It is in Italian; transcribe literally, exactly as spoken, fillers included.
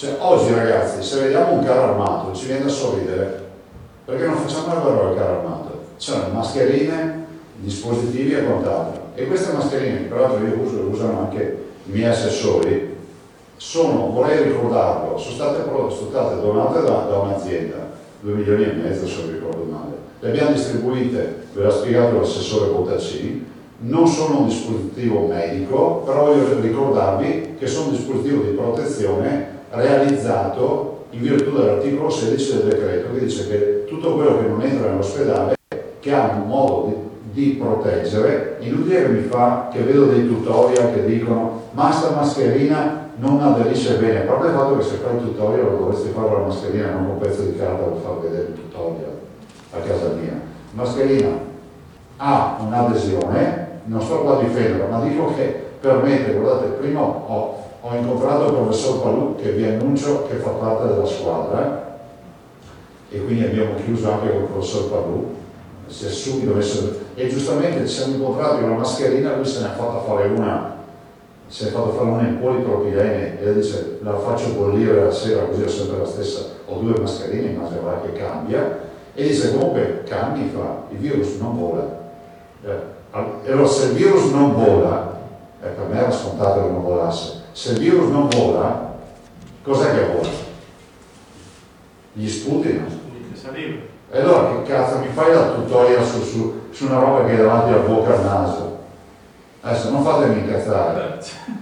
Cioè, oggi ragazzi, se vediamo un carro armato ci viene da sorridere, perché non facciamo la guerra al carro armato. Ci sono mascherine, dispositivi e quant'altro. E queste mascherine, che tra l'altro io uso, le usano anche i miei assessori, sono, vorrei ricordarlo, sono state, sono state donate da, da un'azienda, due milioni e mezzo se non ricordo male. Le abbiamo distribuite, ve l'ha spiegato l'assessore Bottacini, non sono un dispositivo medico, però voglio ricordarvi che sono un dispositivo di protezione realizzato in virtù dell'articolo sedici del decreto, che dice che tutto quello che non entra nell'ospedale, che ha un modo di, di proteggere, inutile che mi fa, che vedo dei tutorial che dicono ma sta mascherina non aderisce bene, a parte il fatto che se fai il tutorial dovresti fare la mascherina, non un pezzo di carta per far vedere il tutorial a casa mia. Mascherina ha un'adesione, non sto qua a difendere, ma dico che permette, guardate, prima ho, ho incontrato il professor Palù, che vi annuncio che fa parte della squadra, e quindi abbiamo chiuso anche con il professor Palù, si è subito messo, e giustamente ci siamo incontrati con la mascherina, lui se ne ha fatta fare una, si è fatto fare una in polipropilene, e lei dice la faccio bollire la sera così ho sempre la stessa, ho due mascherine, immagino che cambia, e dice comunque cambi, fa, il virus non vola. E allora se il virus non vola, eh, per me era scontato che non volasse, se il virus non vola, cos'è che vola? Gli sputi, no? E allora che cazzo mi fai la tutorial su, su, su una roba che è davanti alla bocca e al naso? Adesso non fatemi incazzare.